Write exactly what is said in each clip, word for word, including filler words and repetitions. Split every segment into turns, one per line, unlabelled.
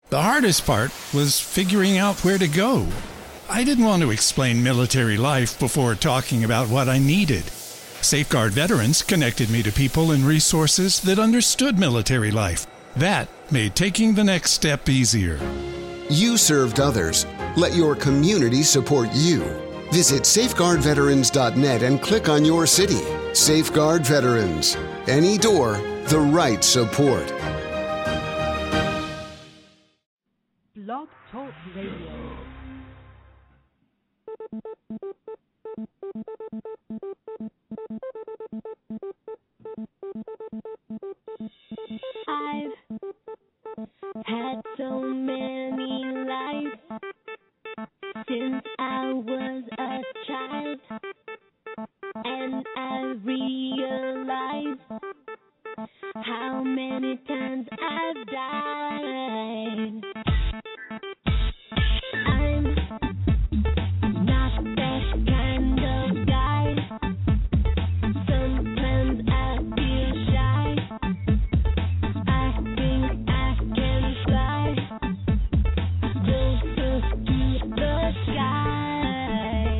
The hardest part was figuring out where to go. I didn't want to explain military life before talking about what I needed. Safeguard Veterans connected me to people and resources that understood military life. That made taking the next step easier.
You served others. Let your community support you. Visit safeguard veterans dot net and click on your city. Safeguard Veterans. Any door, the right support.
Blog Talk Radio.
I've had so many lives since I was a child, and I realized how many times I've died. I'm not that kind of guy. Sometimes I feel shy. I think I can fly closer to the sky.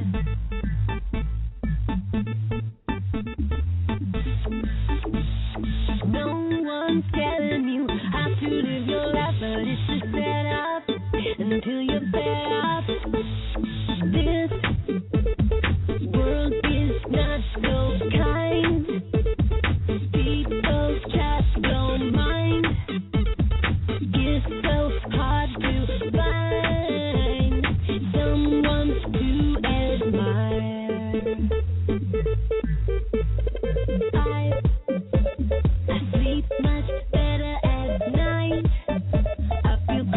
No one's telling you how to live your life, but it's just set up until you're fed up. This world is not so kind. People just don't mind. It's so hard to find someone to admire. I I sleep much better at night. I feel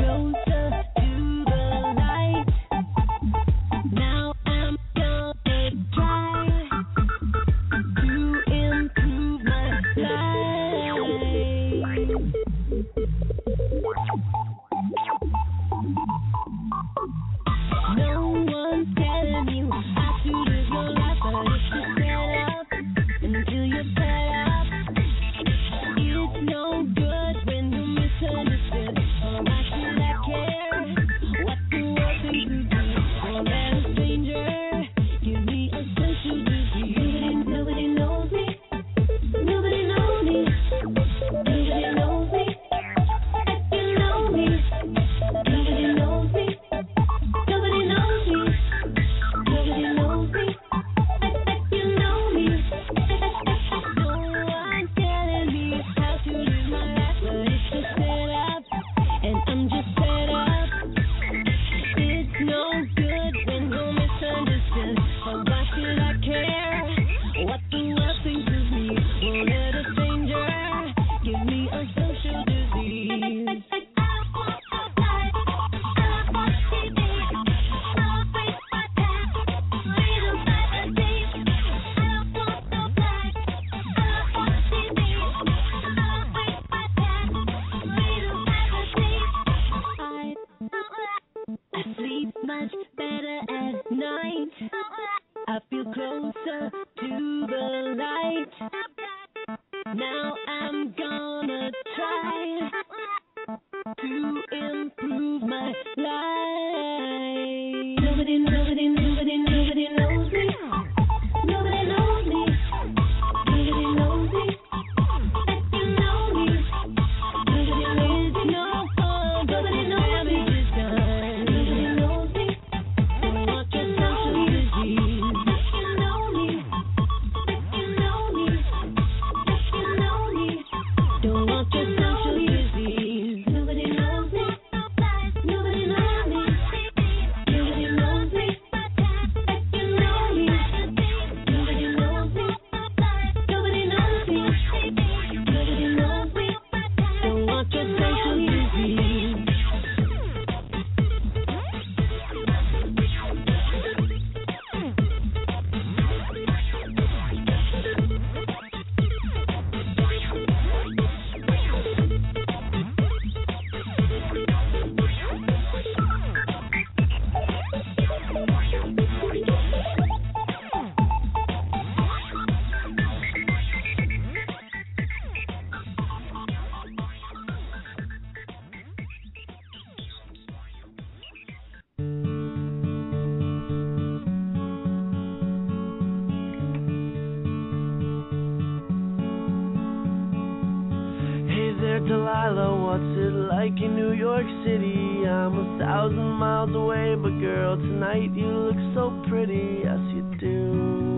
Delilah, what's it like in New York City? I'm a thousand miles away, but girl, tonight you look so pretty, yes you do.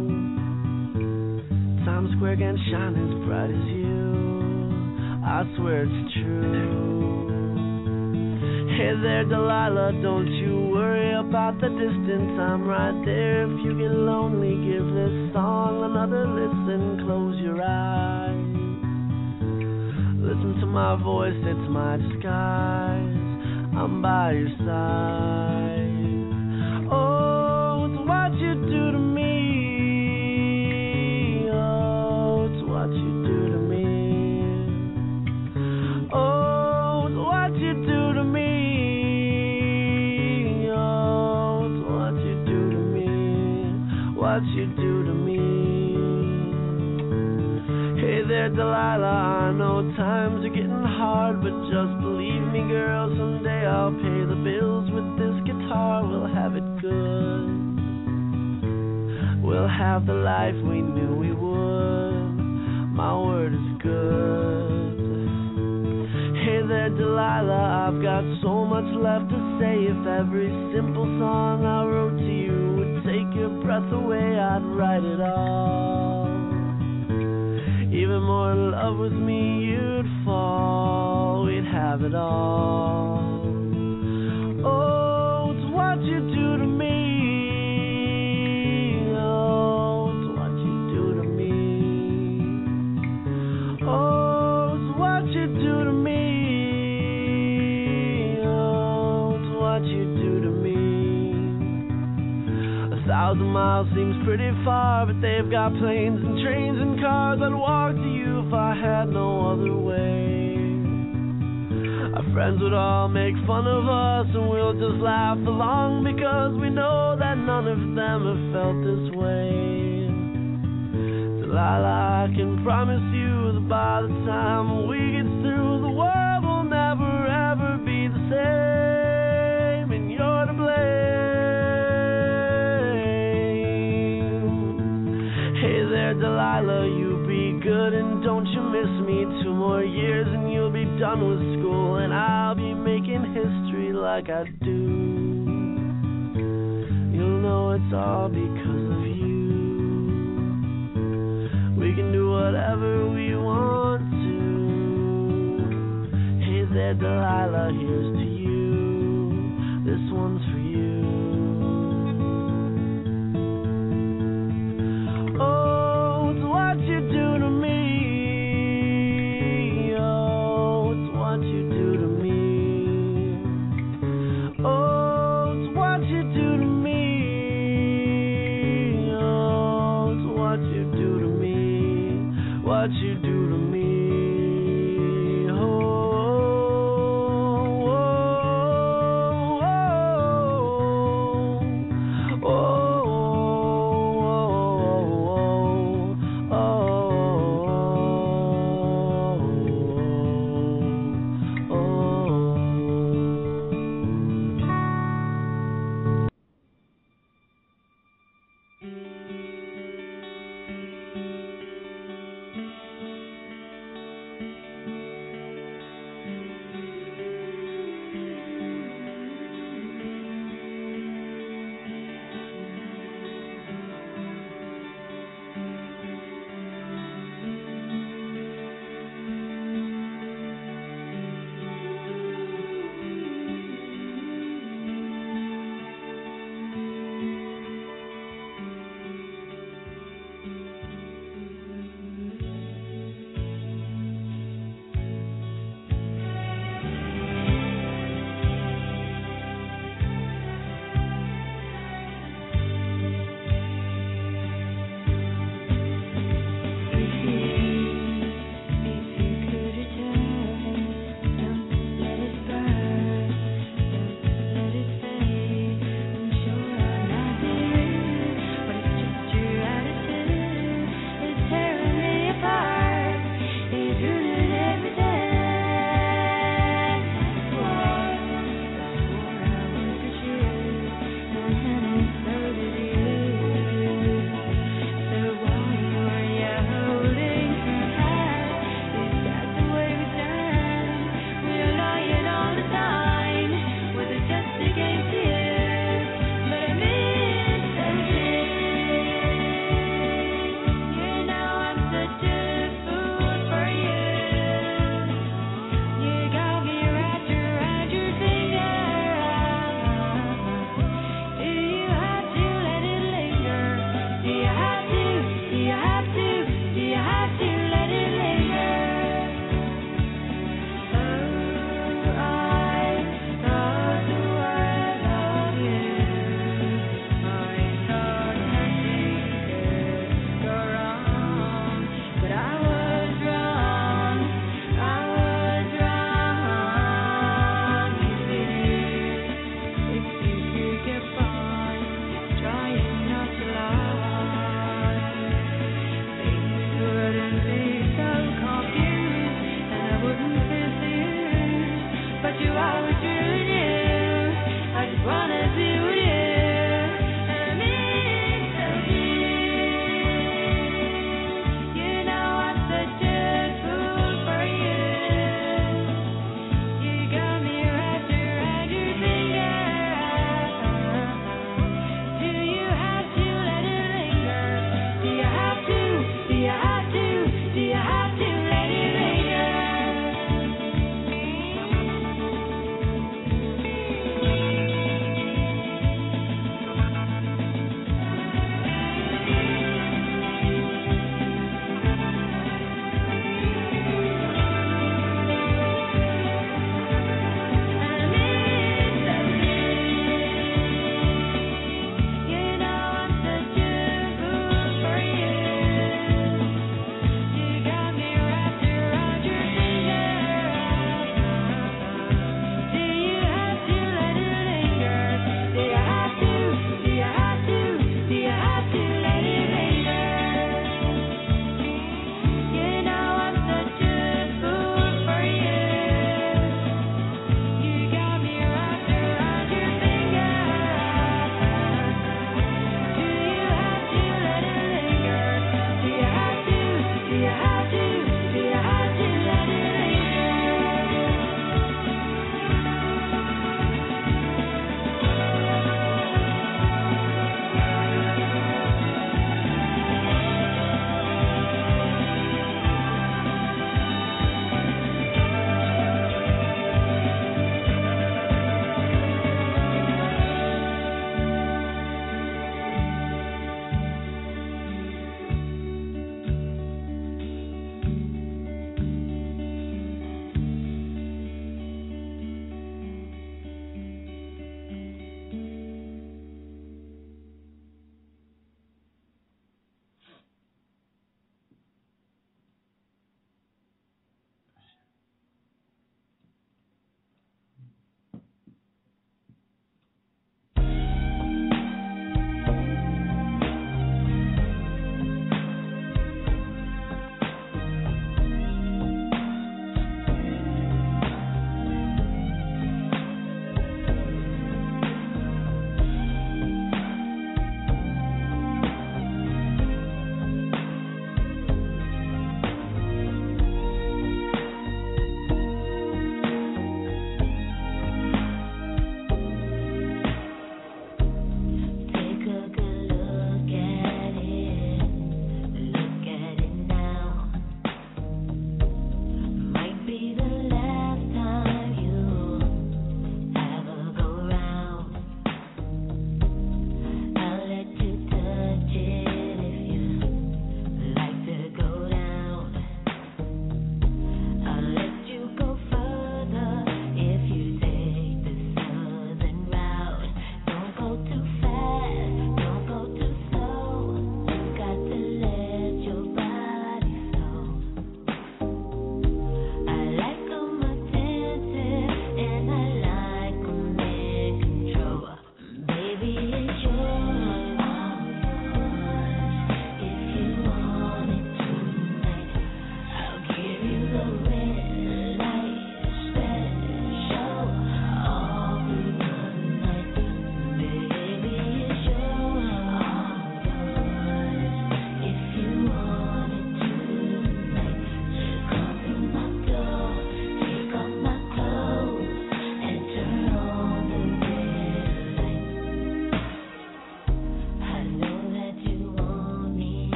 Times Square can't shine as bright as you, I swear it's true. Hey there, Delilah, don't you worry about the distance, I'm right there. If you get lonely, give this song another listen, close your eyes. Listen to my voice, it's my disguise, I'm by your side. Oh, it's what you do to me, oh, it's what you do to me. Oh, it's what you do to me. What you do to me. Hey there, Delilah, I know times are getting hard, but just believe me, girl, someday I'll pay the bills with this guitar. We'll have it good, we'll have the life we knew we would, my word is good. Hey there, Delilah, I've got so much left to say. If every simple song I wrote to you would take your breath away, I'd write it all. Even more in love with me you'd fall, we'd have it all. Oh, it's what you do to me. Oh, it's what you do to me. Oh, it's what you do to me. A thousand miles seems pretty far, but they've got planes and trains and cars. I'd walk to you if I had no other way. Our friends would all make fun of us, and we'll just laugh along, because we know that none of them have felt this way. Delilah, I can promise you that by the time we get through, the world will never ever be the same, and you're to blame. Delilah, you be good and don't you miss me. Two more years and you'll be done with school, and I'll be making history like I do. You'll know it's all because of you. We can do whatever we want to. Hey there, Delilah, here's to you. This one's for you. What you do to me, oh, oh,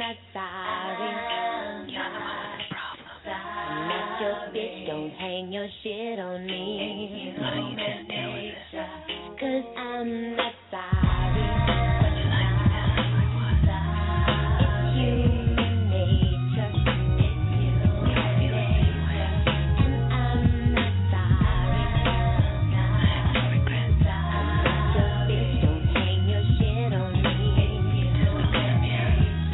not sorry. You're the one with the problem. I'm not your bitch, don't hang your shit on me.
How do you just deal with this?
Cause I'm not sorry.
Would you like to tell us like what?
It's human nature. It's human
You feel the same way.
And I'm not sorry.
I have no regrets.
I'm not your bitch, don't hang your shit on me.
Just a bit of you.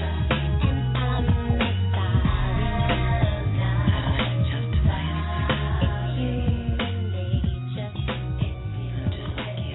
And I'm not sorry.
How does that justify anything?
It's human nature.
I'm just like you.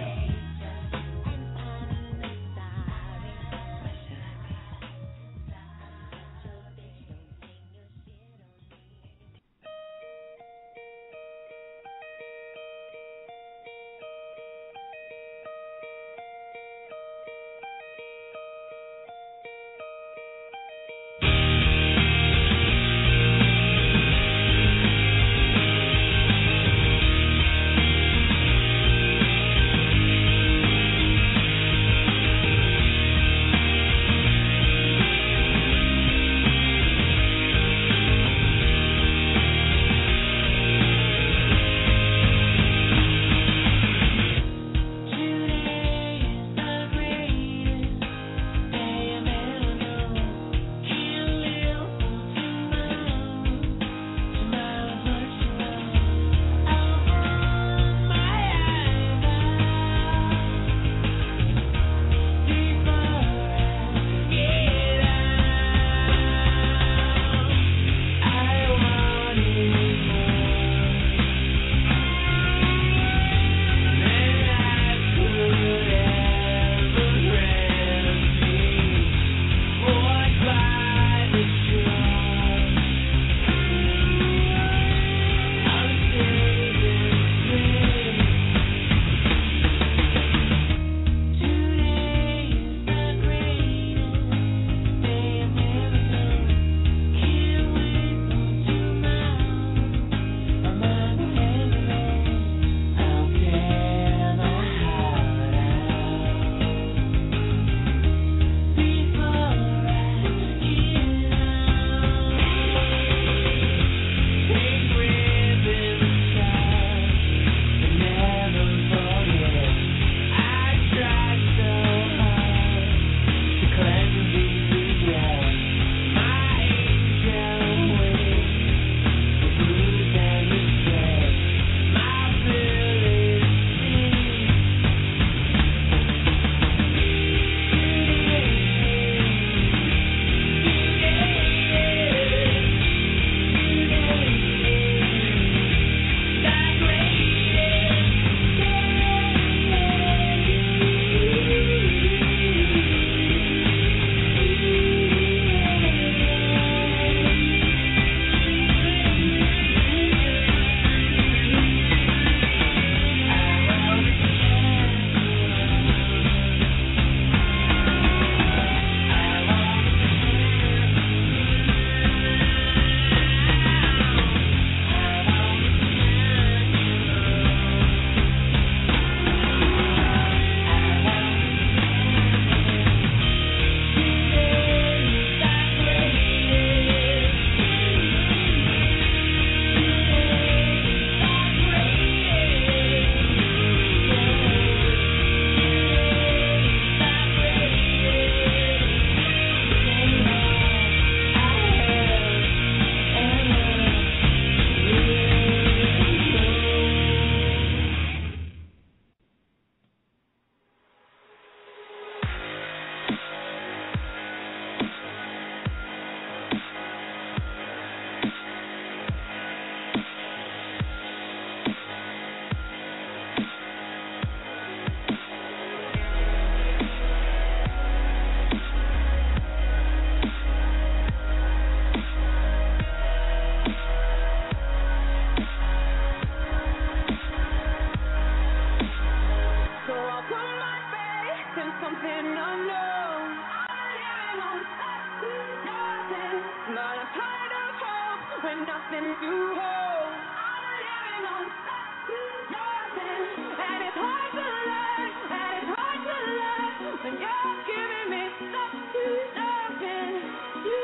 When you're giving me something, nothing, you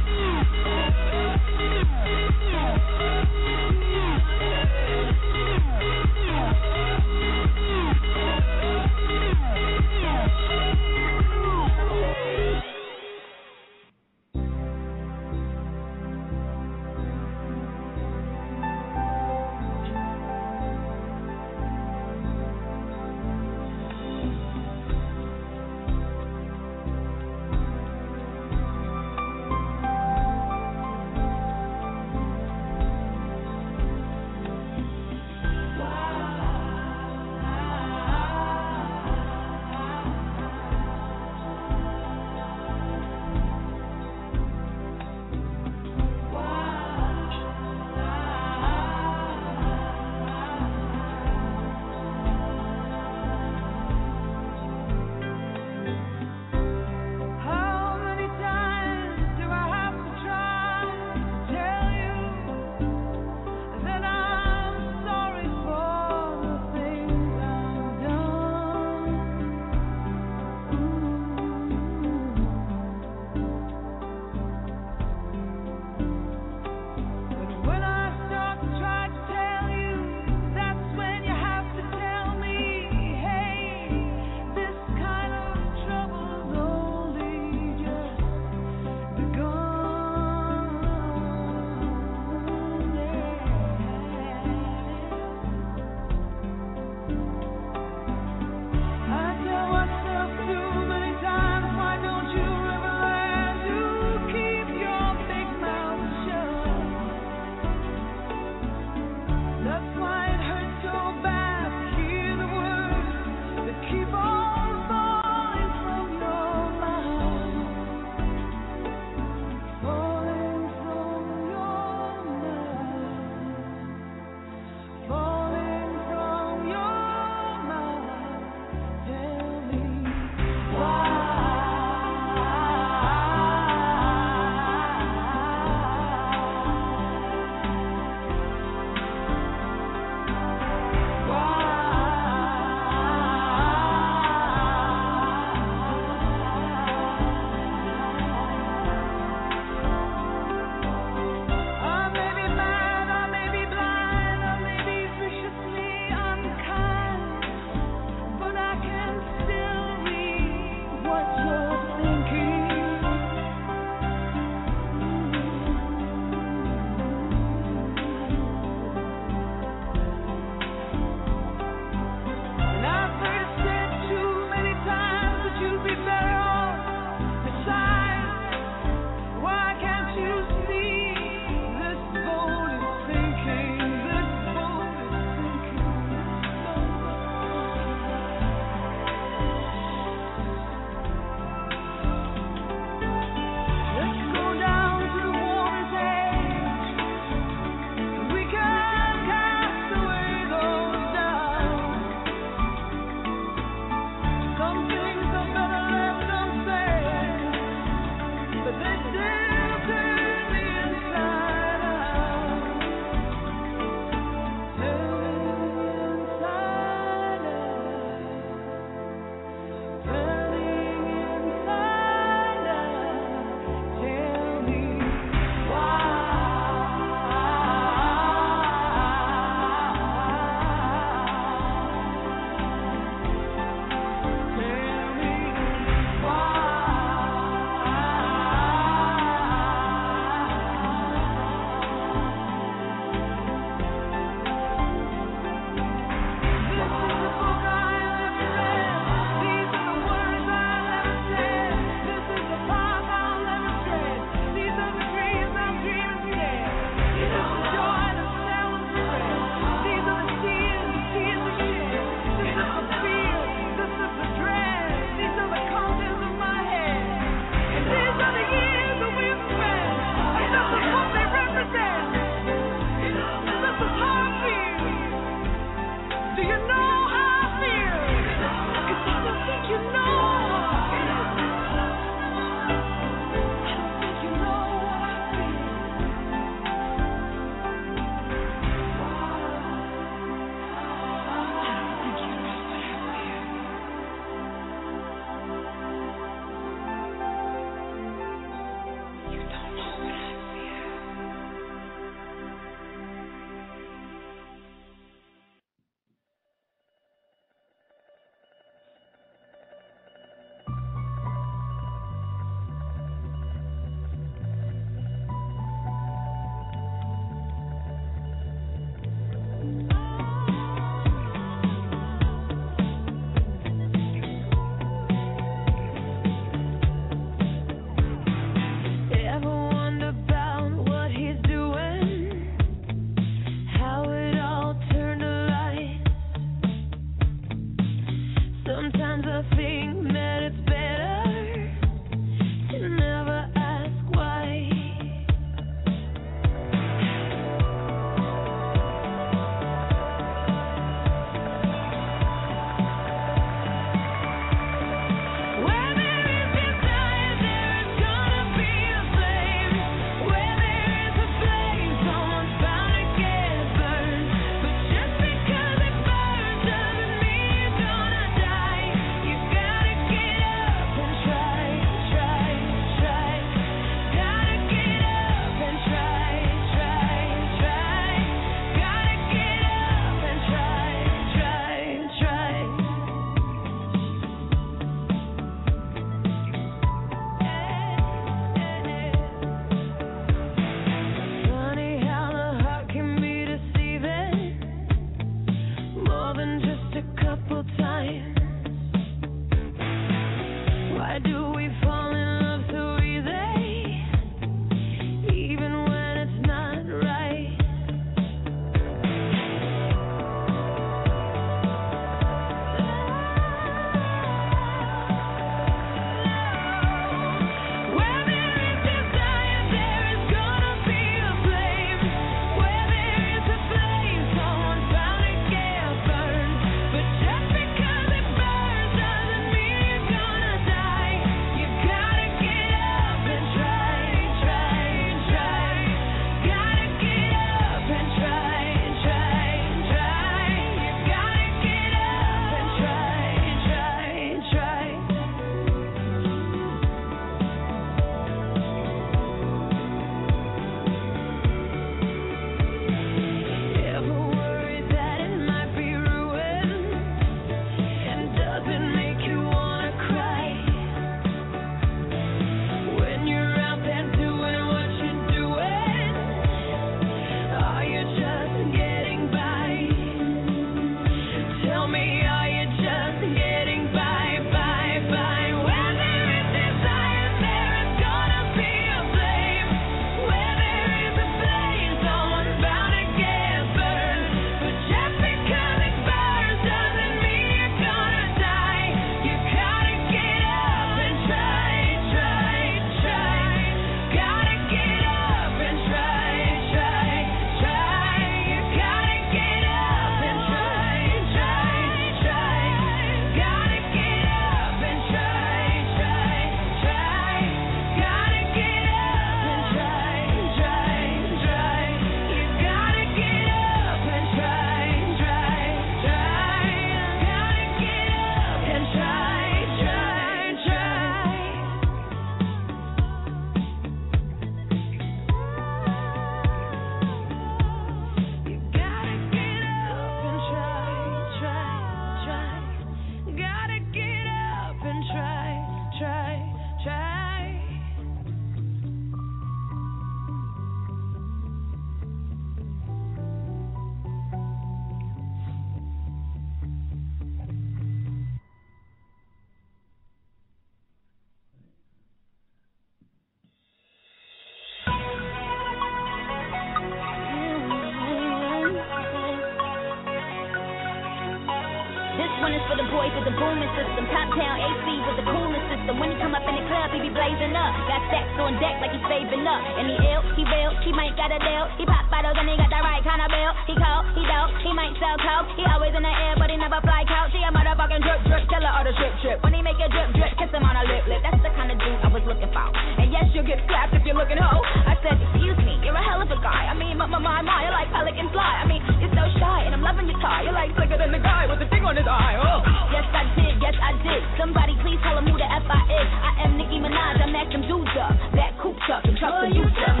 voice with the booming system. Top town A C with the coolest system. When he come up in the club, he be blazing up. Got stacks on deck like he's saving up. And he ill, he real, he might got a deal. He pop bottles and he got the right kind of bill. He cold, he dope, he might sell coke. He always in the air, but he never fly couch. He a motherfucking drip drip, killer or the drip drip. When he make a drip drip, kiss him on a lip lip. That's the kind of dude I was looking for. And yes, you'll get slapped if you're looking ho. I said, excuse me, you're a hell of a guy. I mean, my my my, my you're like pelican fly. I mean, you're so shy, and I'm loving your tie. You're like slicker than the guy with the thing on his eye. Oh, yes I did, yes I did. Somebody please tell him who the F I is. I am Nicki Minaj. I match them dudes up, that cooped up and truck the dudes up.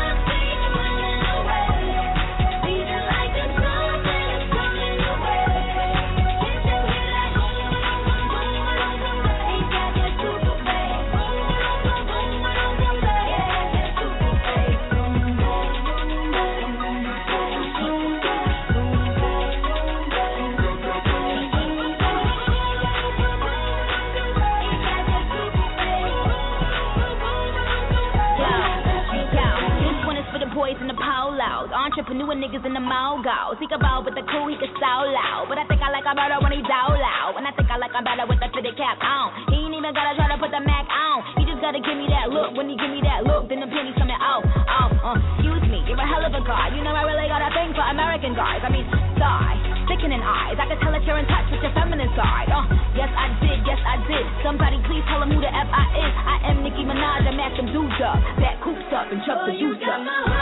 Boys in the polos, entrepreneur niggas in the mogos. He can ball with the cool, he can so loud. But I think I like him better when he's so loud. And I think I like him better with the fitted cap on. He ain't even gotta try to put the Mac on. He just gotta give me that look. When he give me that look, then the pennies coming off. Oh, uh, excuse me, you're a hell of a guy. You know I really got a thing for American guys. I mean, sigh, sickening eyes. I can tell that you're in touch with your feminine side. Uh, yes I did, yes I did. Somebody please tell him who the F I is. I am Nicki Minaj, I match them dudes up. That coops up and chuck the juice up.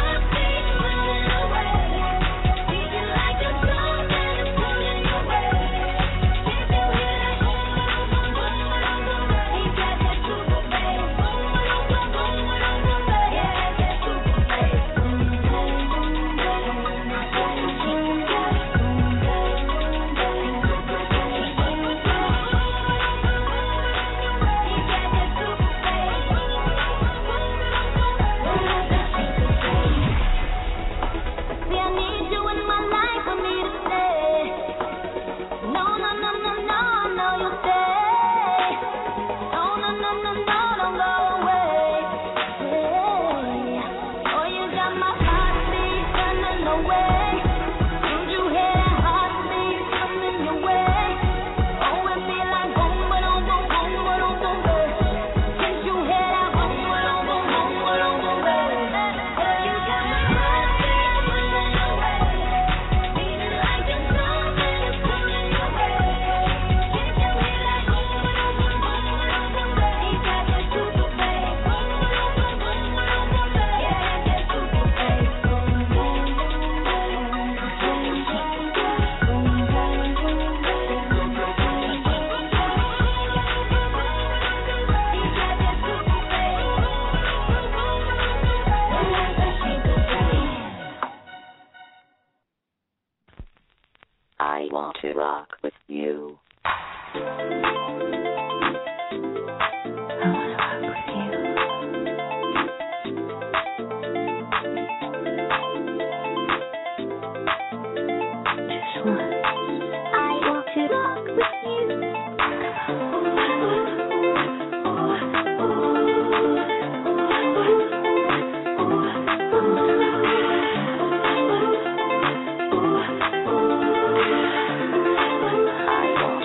I want to rock with you. I want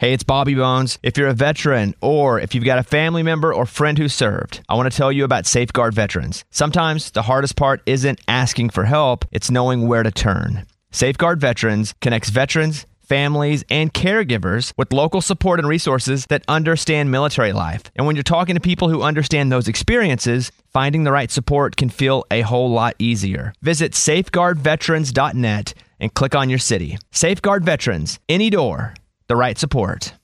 Hey, it's Bobby Bones. If you're a veteran or if you've got a family member or friend who served, I want to tell you about Safeguard Veterans. Sometimes the hardest part isn't asking for help, it's knowing where to turn. Safeguard Veterans connects veterans, families, and caregivers with local support and resources that understand military life. And when you're talking to people who understand those experiences, finding the right support can feel a whole lot easier. Visit safeguard veterans dot net and click on your city. Safeguard Veterans, any door, the right support.